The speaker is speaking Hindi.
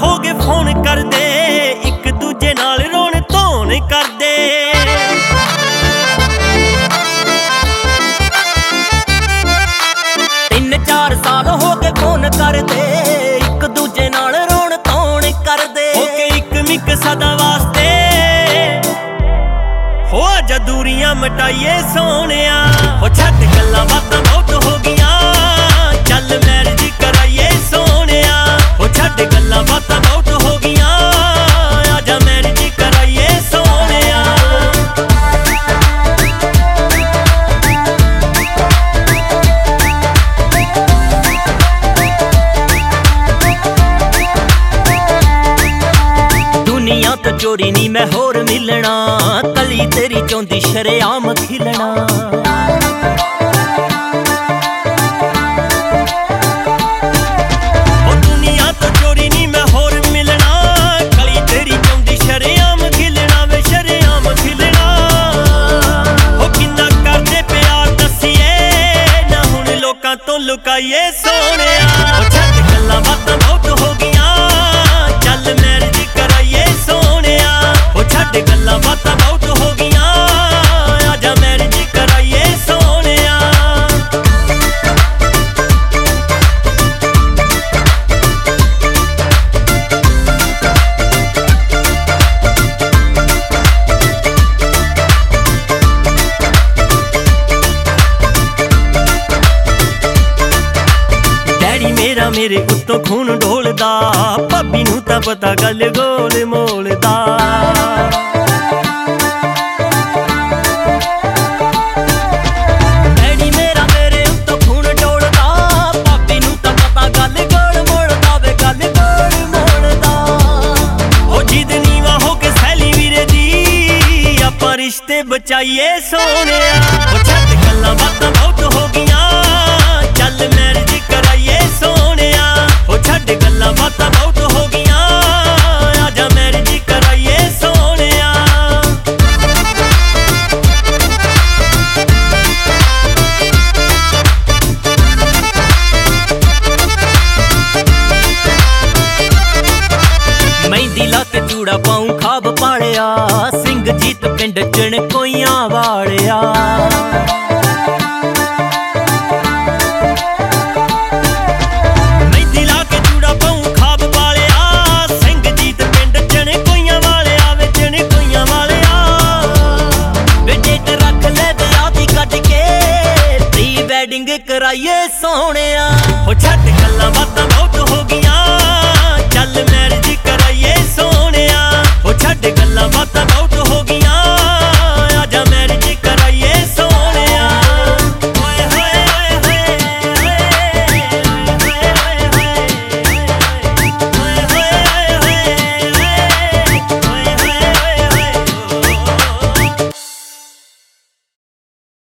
हो गए फोन कर दे, एक दूजे नाल रोन धोन कर दे। 3-4 साल हो गए फोन कर दे, एक दूजे नाल रोन धोन कर दे। हो के एक मिक सदा वास्ते हो जा दूरियां मटाइए सोनिया। हो छट गल्लां बातां बहुत हो गियां, चल मैरिज कराइए सोनिया। हो छट गल्लां बातां बहुत हो गियां, आजा मैरिज कराइए सोनिया। दुनिया तो चोरी नी मैं होर मिलना, कली तेरी चौंदी शरेआम खिलना। तो लुकाइए सोनिया। छट गल्लां बातां बहुत हो गियां, चल मैरिज कराइए सोनिया। छट गल्लां बातां बहुत हो गियां, आजा मैरिज कराइए सोनिया। मेरे उत्तों खून ढोलदा, भाभी नूं तां पता गल गोल मोलदा। डैडी मेरा मेरे उत्तों खून ढोलदा, भाभी नूं तां पता गल गोल मोलदा वे गल गोल मोलदा। ओ जिद नीवा हो के सैली वीरे दी, आपां रिश्ते बचाइए सोनिया। ओ छट गल्लां बातां बहुत हो गियां, चल मैरिज कराइए सोनिया। छट गल्लां बातां बहुत हो गियां, आजा मैरिज कराइए सोनिया। मेहंदी ला के चूड़ा पाऊं खाब पालिया, सिंह जीत पिंड चणकोइयां वालिया। कराइए सोनिया। छट गल्लां बातां